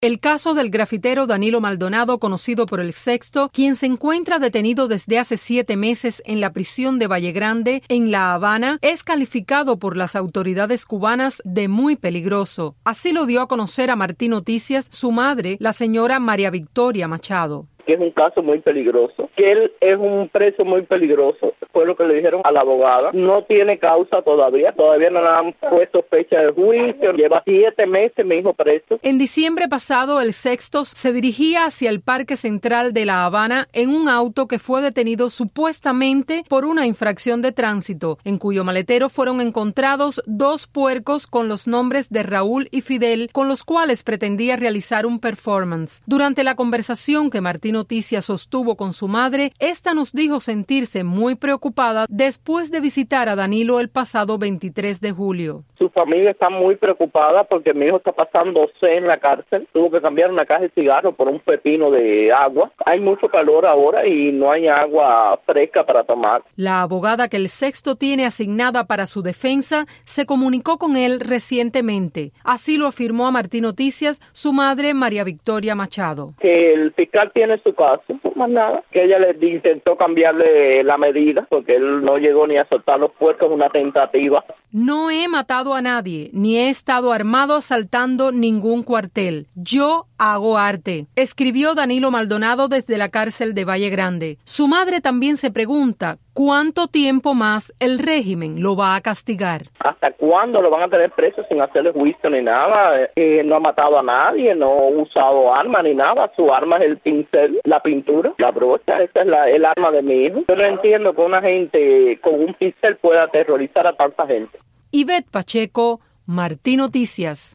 El caso del grafitero Danilo Maldonado, conocido por El Sexto, quien se encuentra detenido desde hace 7 meses en la prisión de Valle Grande, en La Habana, es calificado por las autoridades cubanas de muy peligroso. Así lo dio a conocer a Martín Noticias su madre, la señora María Victoria Machado. Que es un caso muy peligroso, que él es un preso muy peligroso, fue lo que le dijeron a la abogada. No tiene causa todavía no le han puesto fecha de juicio, lleva 7 meses mi hijo preso. En diciembre pasado, El Sexto se dirigía hacia el Parque Central de La Habana en un auto que fue detenido supuestamente por una infracción de tránsito, en cuyo maletero fueron encontrados 2 puercos con los nombres de Raúl y Fidel, con los cuales pretendía realizar un performance. Durante la conversación que Martín Noticias sostuvo con su madre, esta nos dijo sentirse muy preocupada después de visitar a Danilo el pasado 23 de julio. Su familia está muy preocupada porque mi hijo está pasando sed en la cárcel. Tuvo que cambiar una caja de cigarros por un pepino de agua. Hay mucho calor ahora y no hay agua fresca para tomar. La abogada que El Sexto tiene asignada para su defensa se comunicó con él recientemente. Así lo afirmó a Martín Noticias su madre, María Victoria Machado. Que el fiscal tiene su caso, más nada. Que ella le intentó cambiarle la medida porque él no llegó ni a soltar los puercos, una tentativa. No he matado a nadie, ni he estado armado asaltando ningún cuartel. Yo hago arte, escribió Danilo Maldonado desde la cárcel de Valle Grande. Su madre también se pregunta cuánto tiempo más el régimen lo va a castigar. ¿Hasta cuándo lo van a tener preso sin hacerle juicio ni nada? No ha matado a nadie, no ha usado arma ni nada. Su arma es el pincel, la pintura, la brocha. Esa es el arma de mi hijo. Yo no entiendo que una gente con un pincel pueda aterrorizar a tanta gente. Ivette Pacheco, Martín Noticias.